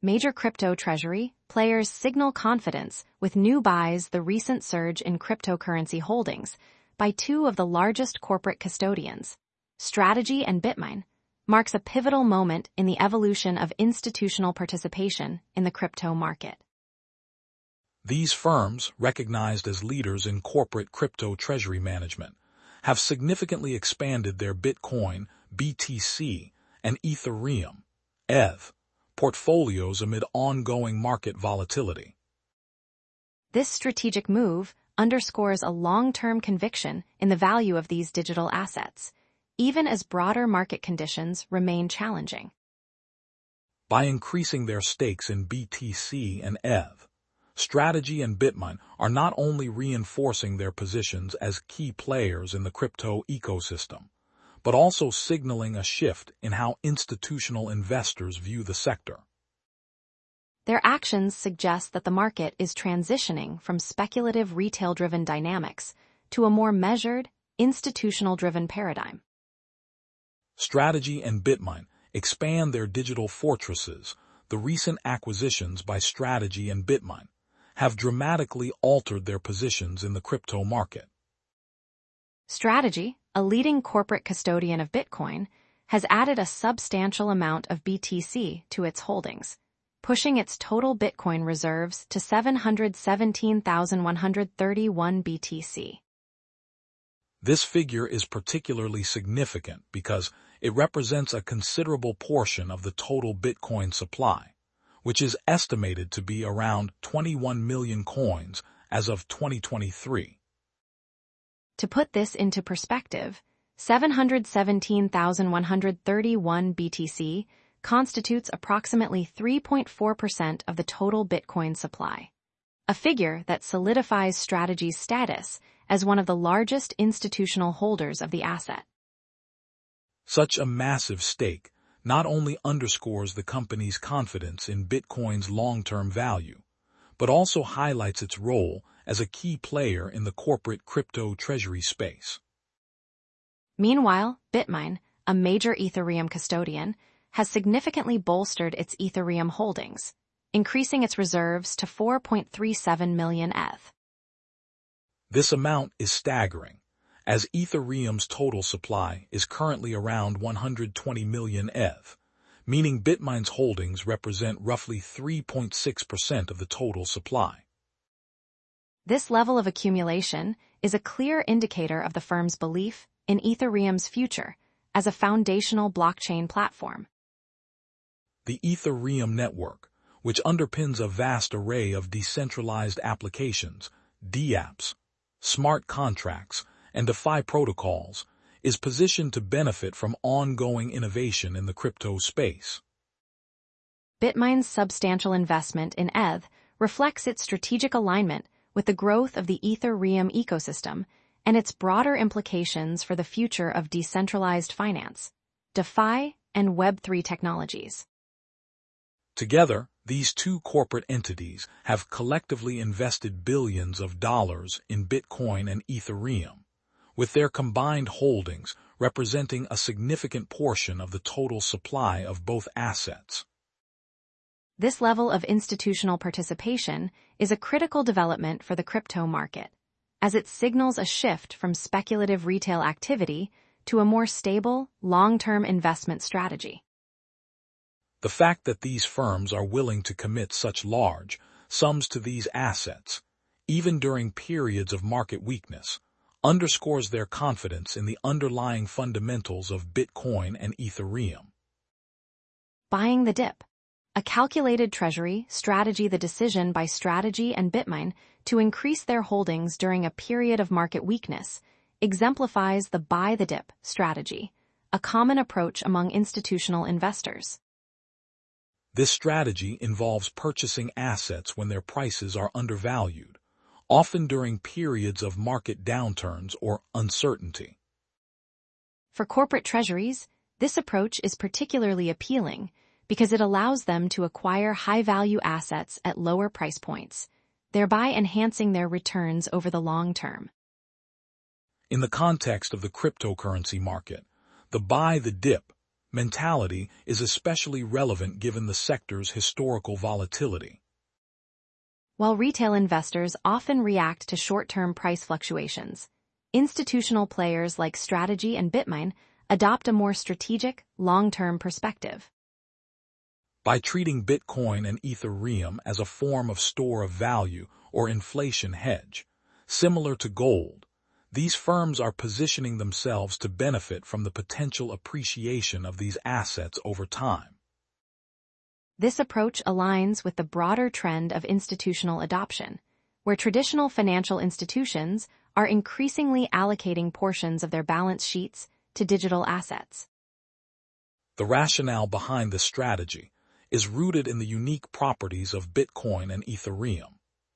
Major crypto treasury players signal confidence with new buys. The recent surge in cryptocurrency holdings by two of the largest corporate custodians, Strategy and Bitmain, marks a pivotal moment in the evolution of institutional participation in the crypto market. These firms, recognized as leaders in corporate crypto treasury management, have significantly expanded their Bitcoin, BTC, and Ethereum, ETH, portfolios amid ongoing market volatility. This strategic move underscores a long-term conviction in the value of these digital assets, even as broader market conditions remain challenging. By increasing their stakes in BTC and ETH, Strategy and Bitmain are not only reinforcing their positions as key players in the crypto ecosystem, but also signaling a shift in how institutional investors view the sector. Their actions suggest that the market is transitioning from speculative retail-driven dynamics to a more measured, institutional-driven paradigm. Strategy and Bitmain expand their digital fortresses. The recent acquisitions by Strategy and Bitmain have dramatically altered their positions in the crypto market. Strategy, a leading corporate custodian of Bitcoin, has added a substantial amount of BTC to its holdings, pushing its total Bitcoin reserves to 717,131 BTC. This figure is particularly significant because it represents a considerable portion of the total Bitcoin supply, which is estimated to be around 21 million coins as of 2023. To put this into perspective, 717,131 BTC constitutes approximately 3.4% of the total Bitcoin supply, a figure that solidifies Strategy's status as one of the largest institutional holders of the asset. Such a massive stake not only underscores the company's confidence in Bitcoin's long-term value, but also highlights its role as a key player in the corporate crypto treasury space. Meanwhile, Bitmain, a major Ethereum custodian, has significantly bolstered its Ethereum holdings, increasing its reserves to 4.37 million ETH. This amount is staggering, as Ethereum's total supply is currently around 120 million ETH, meaning Bitmain's holdings represent roughly 3.6% of the total supply. This level of accumulation is a clear indicator of the firm's belief in Ethereum's future as a foundational blockchain platform. The Ethereum network, which underpins a vast array of decentralized applications, dApps, smart contracts, and DeFi protocols, is positioned to benefit from ongoing innovation in the crypto space. Bitmain's substantial investment in ETH reflects its strategic alignment with the growth of the Ethereum ecosystem and its broader implications for the future of decentralized finance, DeFi, and Web3 technologies. Together, these two corporate entities have collectively invested billions of dollars in Bitcoin and Ethereum, with their combined holdings representing a significant portion of the total supply of both assets. This level of institutional participation is a critical development for the crypto market, as it signals a shift from speculative retail activity to a more stable, long-term investment strategy. The fact that these firms are willing to commit such large sums to these assets, even during periods of market weakness, underscores their confidence in the underlying fundamentals of Bitcoin and Ethereum. Buying the dip. A calculated treasury strategy. The decision by Strategy and Bitmain to increase their holdings during a period of market weakness exemplifies the buy the dip strategy, a common approach among institutional investors. This strategy involves purchasing assets when their prices are undervalued, often during periods of market downturns or uncertainty. For corporate treasuries, this approach is particularly appealing because it allows them to acquire high-value assets at lower price points, thereby enhancing their returns over the long term. In the context of the cryptocurrency market, the buy the dip mentality is especially relevant given the sector's historical volatility. While retail investors often react to short-term price fluctuations, institutional players like Strategy and Bitmain adopt a more strategic, long-term perspective. By treating Bitcoin and Ethereum as a form of store of value or inflation hedge, similar to gold, these firms are positioning themselves to benefit from the potential appreciation of these assets over time. This approach aligns with the broader trend of institutional adoption, where traditional financial institutions are increasingly allocating portions of their balance sheets to digital assets. The rationale behind this strategy is rooted in the unique properties of Bitcoin and Ethereum.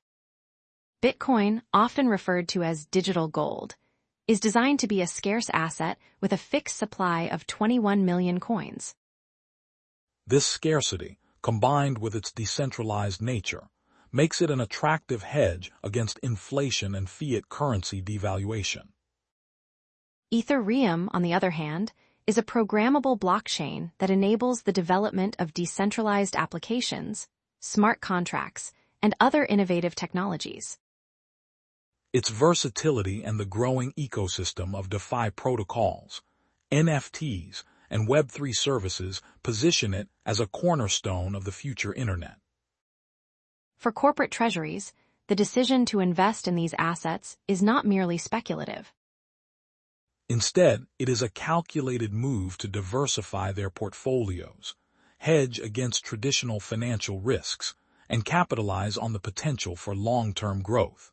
Bitcoin, often referred to as digital gold, is designed to be a scarce asset with a fixed supply of 21 million coins. This scarcity, combined with its decentralized nature, makes it an attractive hedge against inflation and fiat currency devaluation. Ethereum, on the other hand, is a programmable blockchain that enables the development of decentralized applications, smart contracts, and other innovative technologies. Its versatility and the growing ecosystem of DeFi protocols, NFTs, and Web3 services position it as a cornerstone of the future internet. For corporate treasuries, the decision to invest in these assets is not merely speculative. Instead, it is a calculated move to diversify their portfolios, hedge against traditional financial risks, and capitalize on the potential for long-term growth.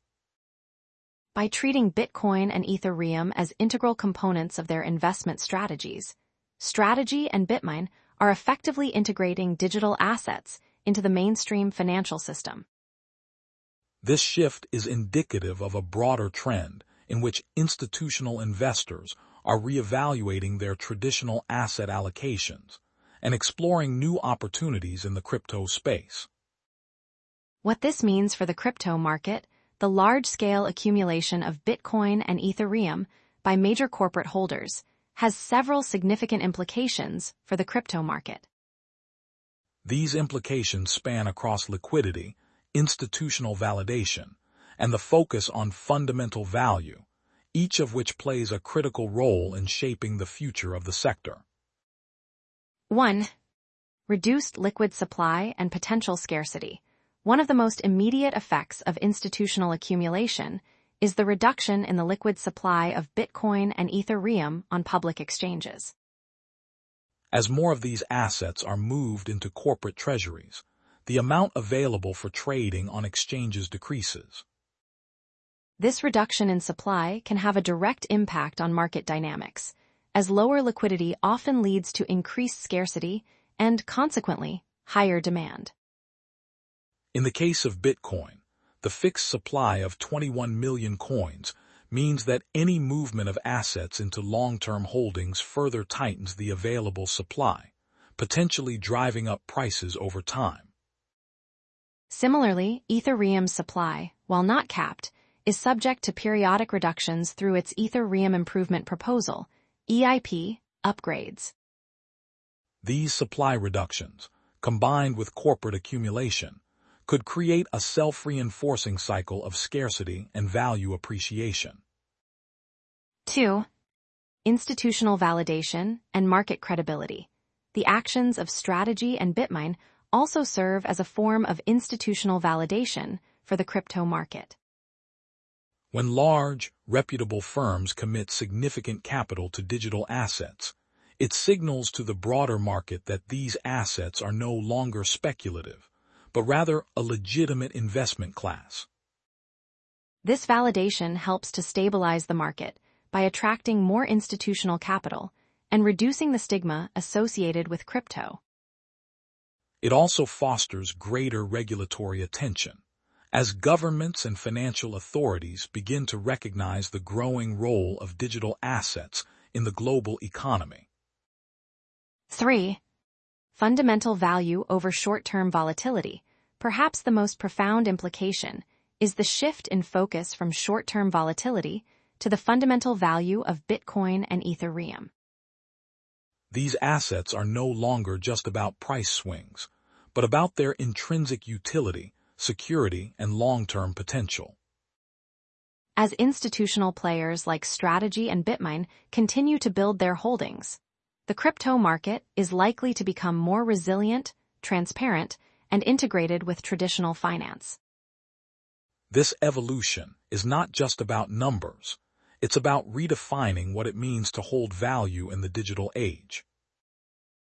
By treating Bitcoin and Ethereum as integral components of their investment strategies, Strategy and Bitmain are effectively integrating digital assets into the mainstream financial system. This shift is indicative of a broader trend in which institutional investors are reevaluating their traditional asset allocations and exploring new opportunities in the crypto space. What this means for the crypto market: the large-scale accumulation of Bitcoin and Ethereum by major corporate holders has several significant implications for the crypto market. These implications span across liquidity, institutional validation, and the focus on fundamental value, each of which plays a critical role in shaping the future of the sector. 1. Reduced liquid supply and potential scarcity. One of the most immediate effects of institutional accumulation is the reduction in the liquid supply of Bitcoin and Ethereum on public exchanges. As more of these assets are moved into corporate treasuries, the amount available for trading on exchanges decreases. This reduction in supply can have a direct impact on market dynamics, as lower liquidity often leads to increased scarcity and, consequently, higher demand. In the case of Bitcoin, the fixed supply of 21 million coins means that any movement of assets into long-term holdings further tightens the available supply, potentially driving up prices over time. Similarly, Ethereum's supply, while not capped, is subject to periodic reductions through its Ethereum Improvement Proposal, EIP, upgrades. These supply reductions, combined with corporate accumulation, could create a self-reinforcing cycle of scarcity and value appreciation. 2. Institutional validation and market credibility. The actions of Strategy and Bitmain also serve as a form of institutional validation for the crypto market. When large, reputable firms commit significant capital to digital assets, it signals to the broader market that these assets are no longer speculative, but rather a legitimate investment class. This validation helps to stabilize the market by attracting more institutional capital and reducing the stigma associated with crypto. It also fosters greater regulatory attention, as governments and financial authorities begin to recognize the growing role of digital assets in the global economy. 3. Fundamental value over short-term volatility. Perhaps the most profound implication is the shift in focus from short-term volatility to the fundamental value of Bitcoin and Ethereum. These assets are no longer just about price swings, but about their intrinsic utility, security, and long-term potential. As institutional players like Strategy and Bitmain continue to build their holdings, the crypto market is likely to become more resilient, transparent, and integrated with traditional finance. This evolution is not just about numbers. It's about redefining what it means to hold value in the digital age.